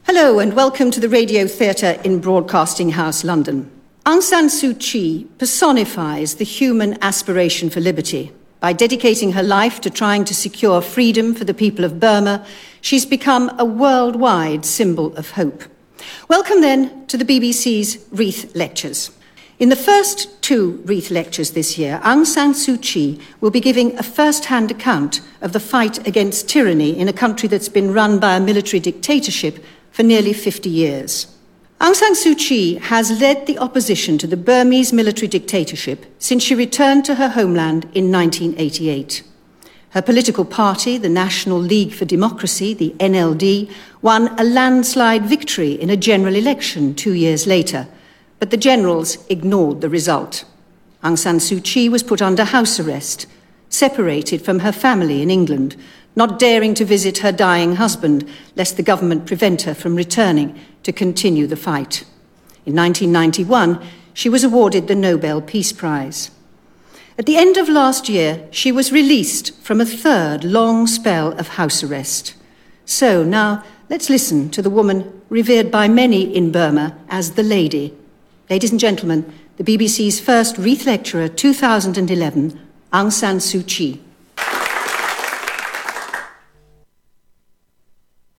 Hello and welcome to the Radio Theatre in Broadcasting House, London. Aung San Suu Kyi personifies the human aspiration for liberty. By dedicating her life to trying to secure freedom for the people of Burma, she's become a worldwide symbol of hope. Welcome then to the BBC's Wreath Lectures. In the first two Wreath Lectures this year, Aung San Suu Kyi will be giving a first-hand account of the fight against tyranny in a country that's been run by a military dictatorship for nearly 50 years. Aung San Suu Kyi has led the opposition to the Burmese military dictatorship since she returned to her homeland in 1988. Her political party, the National League for Democracy, the NLD, won a landslide victory in a general election 2 years later, but the generals ignored the result. Aung San Suu Kyi was put under house arrest, separated from her family in England, not daring to visit her dying husband, lest the government prevent her from returning to continue the fight. In 1991, she was awarded the Nobel Peace Prize. At the end of last year, she was released from a third long spell of house arrest. So now, let's listen to the woman revered by many in Burma as the Lady. Ladies and gentlemen, the BBC's first Wreath Lecturer 2011, Aung San Suu Kyi.